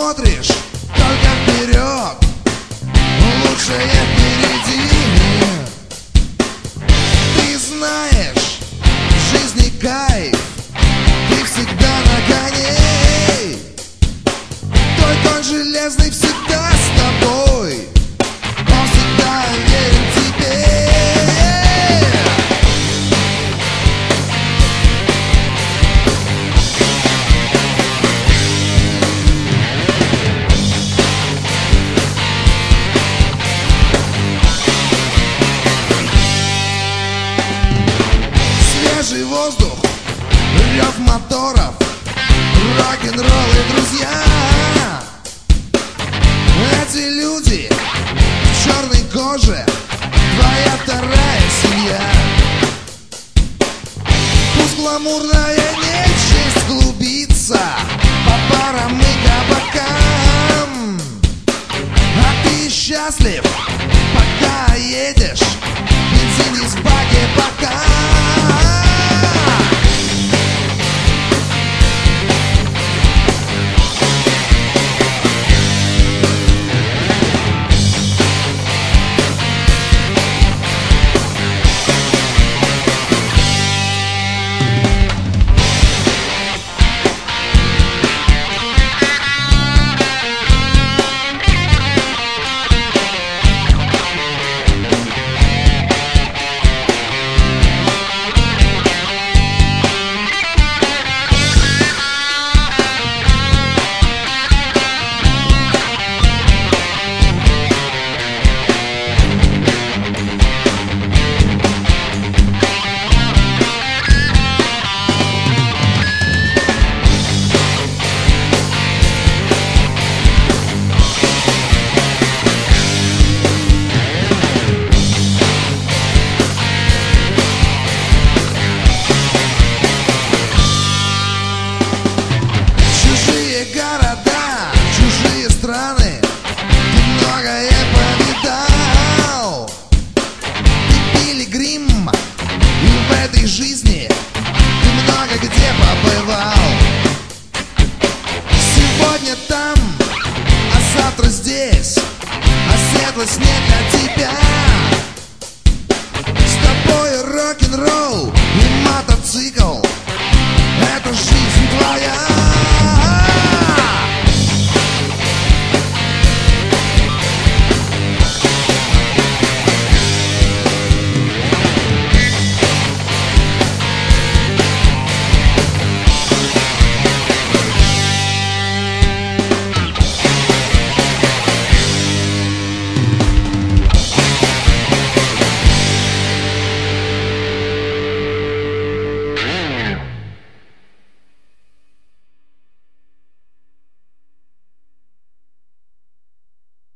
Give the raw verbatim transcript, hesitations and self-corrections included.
смотришь только вперед, лучшее впереди. Ты знаешь, в жизни кайф, ты всегда на коне. Твой конь железный всегда с тобой, он всегда верен тебе. Свежий воздух, рев моторов, рок-н-ролл и друзья. Эти люди в черной коже, твоя вторая семья. Пусть гламурная нечисть клубится по барам и кабакам, а ты счастлив, пока едешь, бензин из бака пока. Города, чужие страны, ты многое